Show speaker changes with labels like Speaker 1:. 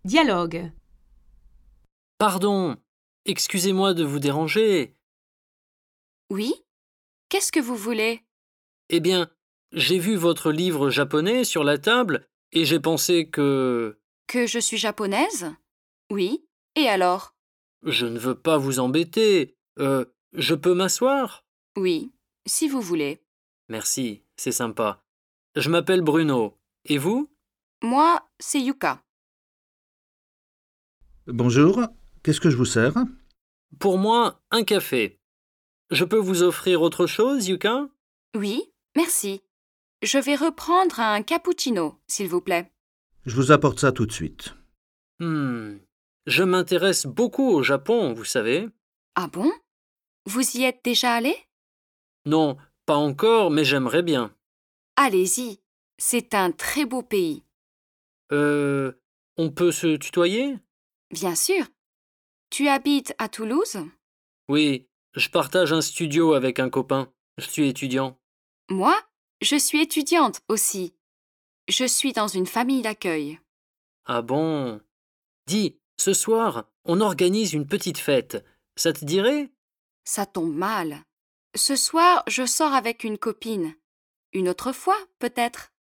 Speaker 1: Dialogue.
Speaker 2: Pardon, excusez-moi de vous déranger.
Speaker 3: Oui? Qu'est-ce que vous voulez?
Speaker 2: Eh bien, j'ai vu votre livre japonais sur la table et j'ai pensé que...
Speaker 3: Que je suis japonaise? Oui. Et alors?
Speaker 2: Je ne veux pas vous embêter. Je peux m'asseoir?
Speaker 3: Oui, si vous voulez.
Speaker 2: Merci, c'est sympa. Je m'appelle Bruno. Et vous?
Speaker 3: Moi, c'est Yuka.
Speaker 4: Bonjour, qu'est-ce que je vous sers?
Speaker 2: Pour moi, un café. Je peux vous offrir autre chose, Yuka?
Speaker 3: Oui, merci. Je vais reprendre un cappuccino, s'il vous plaît.
Speaker 4: Je vous apporte ça tout de suite.
Speaker 2: Je m'intéresse beaucoup au Japon, vous savez.
Speaker 3: Ah bon? Vous y êtes déjà allé?
Speaker 2: Non, pas encore, mais j'aimerais bien.
Speaker 3: Allez-y. C'est un très beau pays.
Speaker 2: On peut se tutoyer?
Speaker 3: Bien sûr. Tu habites à Toulouse?
Speaker 2: Oui, je partage un studio avec un copain. Je suis étudiant.
Speaker 3: Moi, je suis étudiante aussi. Je suis dans une famille d'accueil.
Speaker 2: Ah bon? Dis, ce soir, on organise une petite fête. Ça te dirait?
Speaker 3: Ça tombe mal. Ce soir, je sors avec une copine. Une autre fois, peut-être.